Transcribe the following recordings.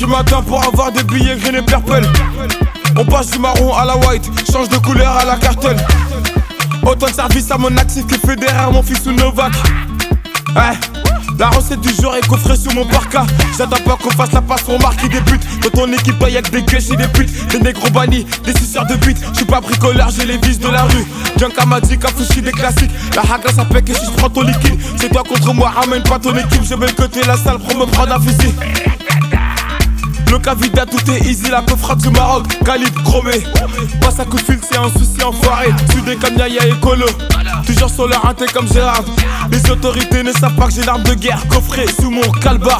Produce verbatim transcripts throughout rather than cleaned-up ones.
du matin pour avoir des billets green et purple. On passe du marron à la white, change de couleur à la cartelle. Autant de service à mon actif que fédéraire, mon fils ou Novak. Ouais. La recette du jour est coffrée sous mon parka. J'attends pas qu'on fasse la passe pour marquer des buts. Dans ton équipe, y'a que des gueuches et des putes. Des négros bannis, des suceurs de buts. J'suis pas bricoleur, j'ai les vis de la rue. Junka m'a dit qu'affouchi des classiques. La haga ça pèque et si j'prends ton liquide. C'est toi contre moi, ramène pas ton équipe. Je vais le côté la salle pour me prendre un fusil. Le Cavida, tout est easy, la peu frappe du Maroc. Calibre chromé, passe à coup de fil, c'est un souci enfoiré. Sudé comme Yaya et Colo, toujours sur leur inté comme Gérard. Les autorités ne savent pas que j'ai l'arme de guerre coffrée sous mon calbar.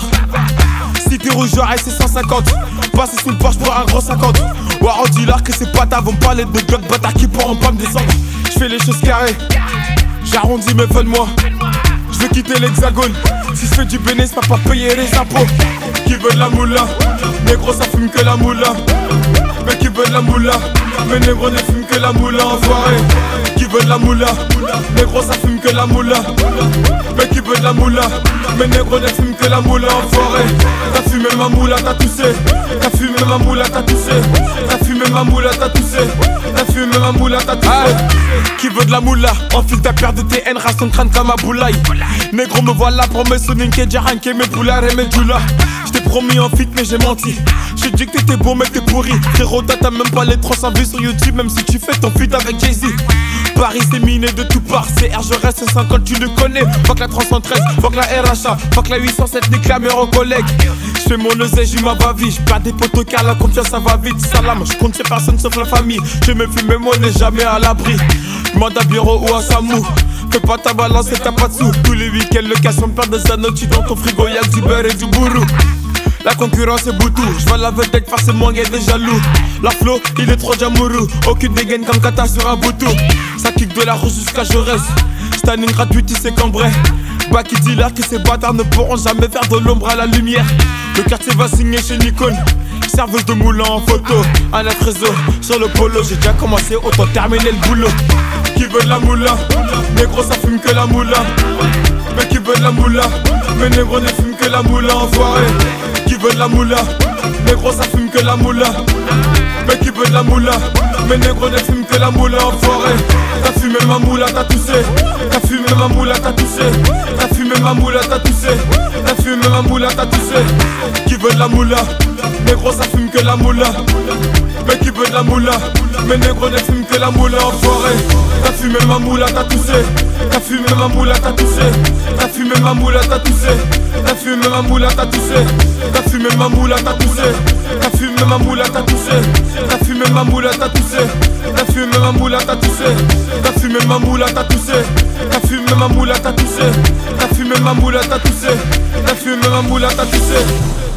Cité rouge, j'aurais c'est cent cinquante. Passer sous le porche pour un gros cinquante. Waro dit là que ces patas vont parler de Glock bâtard qui pourront pas me descendre. J'fais les choses carrées, j'arrondis mes fins de mois. J'veux quitter l'hexagone. Si j'fais du bénéfice, pas pour payer les impôts. Qui veut de la moula, négro ça fume que la moula. Mais qui veut de la moula, mais négro ne fume que la moula enfoiré. Qui veut de la moula, négro ça fume que la moula. Mais qui veut de la moula, mais négro ne fume que la moula enfoiré. T'as fumé ma moula, t'as toussé. T'as fumé ma moula, t'as toussé. T'as fumé ma moula, t'as toussé. T'as fumé ma moula, t'as toussé. Qui veut de la moula, enfile ta paire de T N, rase ton crâne comme un boulaï. Négro me voilà pour me sonner que j'ai ranké mes poulards et mes djoulas. J't'ai promis en fit mais j'ai menti. J'ai dit que t'étais beau mais t'es pourri. Frérot t'as même pas les trois cents vues sur YouTube. Même si tu fais ton feat avec Jay-Z. Paris c'est miné de tout part. C R je reste cinquante tu le connais. Fuck la trois cent treize, fuck la R H A. Fuck la huit cent sept, nique la mère aux collègues. J'fais mon oseille, j'y ma va-vie. J'perds des potos car la confiance ça va vite. Salam, j'compte sur personne sauf la famille. Je me fume mais moi on n'est jamais à l'abri. Demande à Bureau ou à Samou. Fais pas ta balance et t'as pas de sous. Tous les week-ends le casse on perd des anneaux. Tu dans ton frigo y'a que du beurre et du bourreau. La concurrence est boutou, j'vais la vedette forcément y'a des jaloux. La flow, il est trop jamourou. Aucune dégaine comme Kata sur un boutou. Ça kick de la rouge jusqu'à Jaurès. Stanning gratuit, il s'est cambré. Bah qui dit là que ces bâtards ne pourront jamais faire de l'ombre à la lumière. Le quartier va signer chez Nikon. Serveuse de moulin en photo. Un net réseau sur le polo. J'ai déjà commencé, autant terminer le boulot. Qui veut de la moula, négro ça fume que la moula. Mais qui veut de la moula, mais négro ne fume que la moula enfoiré. Qui veut de la moula, négro ça fume que la moula. Mais qui veut de la moula, mais négro ne fume que la moula enfoiré. T'as fumé ma moula, t'as toussé. T'as fumé ma moula, t'as toussé. T'as fumé ma moula, t'as toussé. T'as fumé ma moula, t'as toussé. Qui veut de la moula, négro ça fume que la moula. Mais qui veut de la moula, mais négro ne fume que la moula enfoiré. T'as fumé ma moula, t'as toussé. T'as fumé ma moula, t'as toussé. T'as fumé ma moula, t'as toussé. T'as fumé ma moula, t'as toussé. T'as fumé ma moula, t'as toussé. T'as fumé ma moula, t'as toussé. T'as fumé ma moula, t'as toussé. T'as fumé ma moula, t'as toussé. T'as fumé ma moula, t'as toussé. T'as fumé ma moula, t'as toussé. T'as fumé ma moula, t'as toussé. T'as fumé ma moula, t'as toussé.